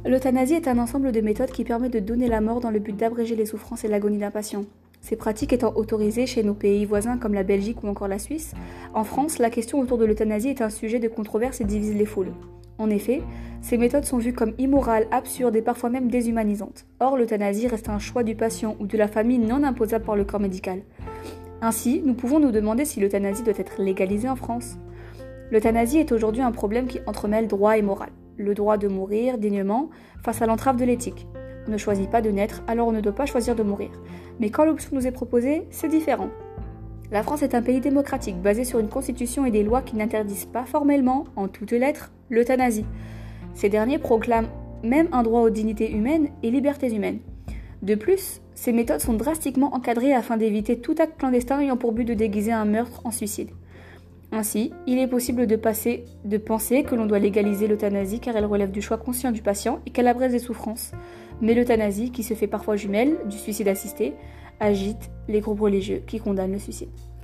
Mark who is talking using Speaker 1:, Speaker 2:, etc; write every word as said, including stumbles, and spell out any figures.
Speaker 1: L'euthanasie est un ensemble de méthodes qui permet de donner la mort dans le but d'abréger les souffrances et l'agonie d'un patient. Ces pratiques étant autorisées chez nos pays voisins comme la Belgique ou encore la Suisse, en France, la question autour de l'euthanasie est un sujet de controverse et divise les foules. En effet, ces méthodes sont vues comme immorales, absurdes et parfois même déshumanisantes. Or, l'euthanasie reste un choix du patient ou de la famille non imposable par le corps médical. Ainsi, nous pouvons nous demander si l'euthanasie doit être légalisée en France. L'euthanasie est aujourd'hui un problème qui entremêle droit et morale. Le droit de mourir dignement face à l'entrave de l'éthique. On ne choisit pas de naître, alors on ne doit pas choisir de mourir. Mais quand l'option nous est proposée, c'est différent. La France est un pays démocratique, basé sur une constitution et des lois qui n'interdisent pas formellement, en toutes lettres, l'euthanasie. Ces derniers proclament même un droit aux dignités humaines et libertés humaines. De plus, ces méthodes sont drastiquement encadrées afin d'éviter tout acte clandestin ayant pour but de déguiser un meurtre en suicide. Ainsi, il est possible de, passer, de penser que l'on doit légaliser l'euthanasie car elle relève du choix conscient du patient et qu'elle abrège les souffrances. Mais l'euthanasie, qui se fait parfois jumelle du suicide assisté, agite les groupes religieux qui condamnent le suicide.